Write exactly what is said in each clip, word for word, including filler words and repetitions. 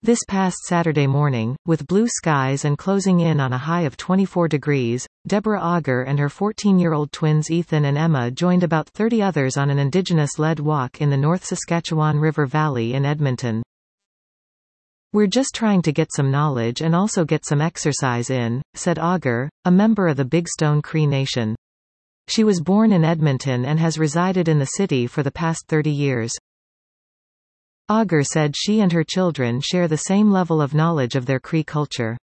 This past Saturday morning, with blue skies and closing in on a high of twenty-four degrees, Deborah Auger and her fourteen-year-old twins Ethan and Emma joined about thirty others on an Indigenous-led walk in the North Saskatchewan River Valley in Edmonton. "We're just trying to get some knowledge and also get some exercise in," said Auger, a member of the Big Stone Cree Nation. She was born in Edmonton and has resided in the city for the past thirty years. Auger said she and her children share the same level of knowledge of their Cree culture.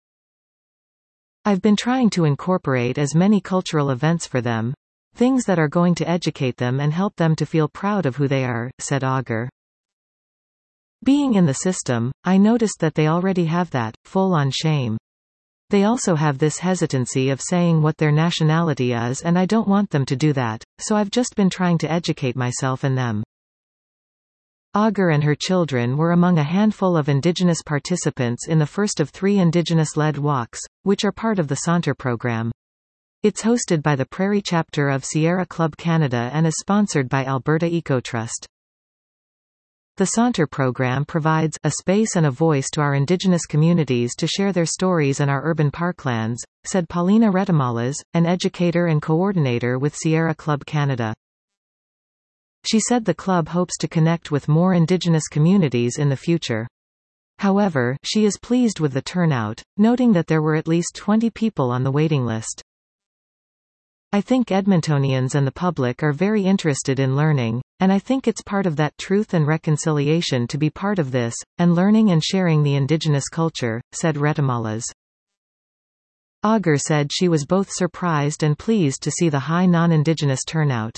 "I've been trying to incorporate as many cultural events for them. Things that are going to educate them and help them to feel proud of who they are," said Auger. "Being in the system, I noticed that they already have that, full-on shame. They also have this hesitancy of saying what their nationality is, and I don't want them to do that, so I've just been trying to educate myself and them." Auger and her children were among a handful of Indigenous participants in the first of three Indigenous-led walks, which are part of the Saunter program. It's hosted by the Prairie chapter of Sierra Club Canada and is sponsored by Alberta EcoTrust. The Saunter program provides a space and a voice to our Indigenous communities to share their stories in our urban parklands, said Paulina Retamalas, an educator and coordinator with Sierra Club Canada. She said the club hopes to connect with more Indigenous communities in the future. However, she is pleased with the turnout, noting that there were at least twenty people on the waiting list. "I think Edmontonians and the public are very interested in learning, and I think it's part of that truth and reconciliation to be part of this, and learning and sharing the Indigenous culture," said Retamalas. Auger said she was both surprised and pleased to see the high non-Indigenous turnout.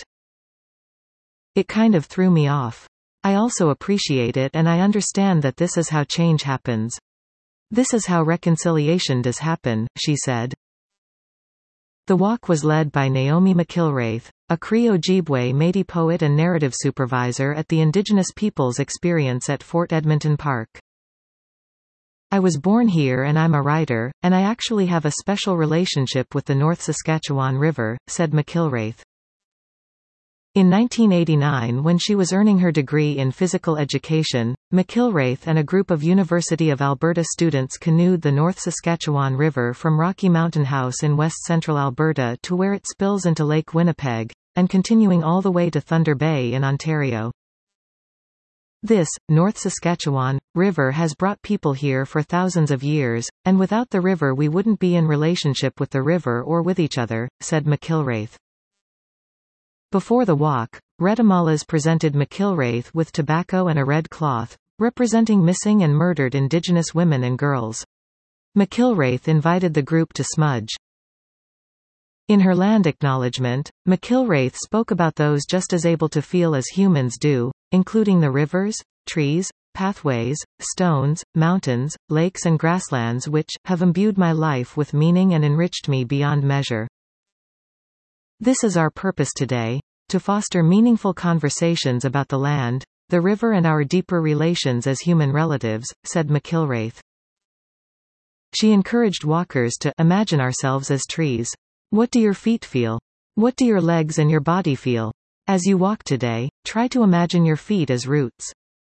"It kind of threw me off. I also appreciate it and I understand that this is how change happens. This is how reconciliation does happen," she said. The walk was led by Naomi McIlwraith, a Cree Ojibwe Métis poet and narrative supervisor at the Indigenous Peoples Experience at Fort Edmonton Park. "I was born here and I'm a writer, and I actually have a special relationship with the North Saskatchewan River," said McIlwraith. In nineteen eighty-nine, when she was earning her degree in physical education, McIlwraith and a group of University of Alberta students canoed the North Saskatchewan River from Rocky Mountain House in west-central Alberta to where it spills into Lake Winnipeg, and continuing all the way to Thunder Bay in Ontario. This, North Saskatchewan, river has brought people here for thousands of years, and without the river we wouldn't be in relationship with the river or with each other, said McIlwraith. Before the walk, Retamalas presented McIlwraith with tobacco and a red cloth, representing missing and murdered Indigenous women and girls. McIlwraith invited the group to smudge. In her land acknowledgement, McIlwraith spoke about those just as able to feel as humans do, including the rivers, trees, pathways, stones, mountains, lakes and grasslands which have imbued my life with meaning and enriched me beyond measure. This is our purpose today, to foster meaningful conversations about the land, the river and our deeper relations as human relatives, said McIlwraith. She encouraged walkers to imagine ourselves as trees. What do your feet feel? What do your legs and your body feel? As you walk today, try to imagine your feet as roots.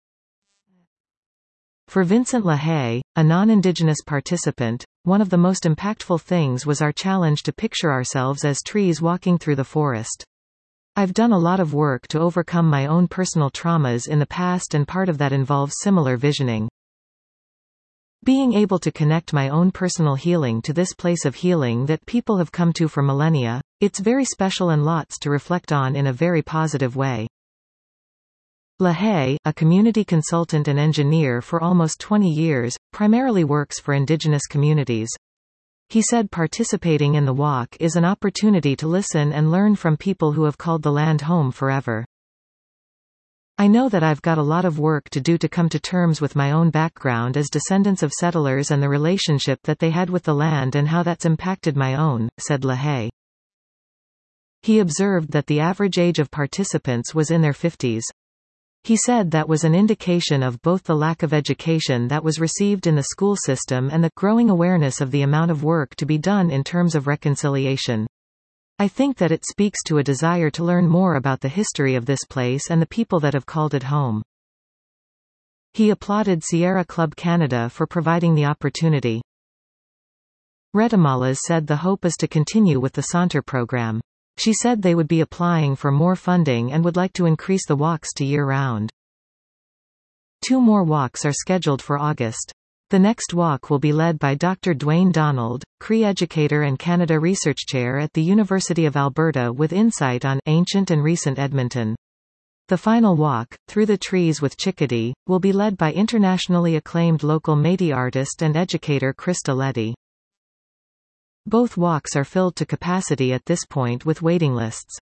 For Vincent LaHaye, a non-Indigenous participant, one of the most impactful things was our challenge to picture ourselves as trees walking through the forest. I've done a lot of work to overcome my own personal traumas in the past, and part of that involves similar visioning. Being able to connect my own personal healing to this place of healing that people have come to for millennia, it's very special and lots to reflect on in a very positive way. LaHaye, a community consultant and engineer for almost twenty years, primarily works for Indigenous communities. He said participating in the walk is an opportunity to listen and learn from people who have called the land home forever. I know that I've got a lot of work to do to come to terms with my own background as descendants of settlers and the relationship that they had with the land and how that's impacted my own, said LaHaye. He observed that the average age of participants was in their fifties. He said that was an indication of both the lack of education that was received in the school system and the growing awareness of the amount of work to be done in terms of reconciliation. I think that it speaks to a desire to learn more about the history of this place and the people that have called it home. He applauded Sierra Club Canada for providing the opportunity. Retamalas said the hope is to continue with the Saunter program. She said they would be applying for more funding and would like to increase the walks to year-round. Two more walks are scheduled for August. The next walk will be led by Doctor Dwayne Donald, Cree educator and Canada Research Chair at the University of Alberta with insight on ancient and recent Edmonton. The final walk, Through the Trees with Chickadee, will be led by internationally acclaimed local Métis artist and educator Krista Letty. Both walks are filled to capacity at this point with waiting lists.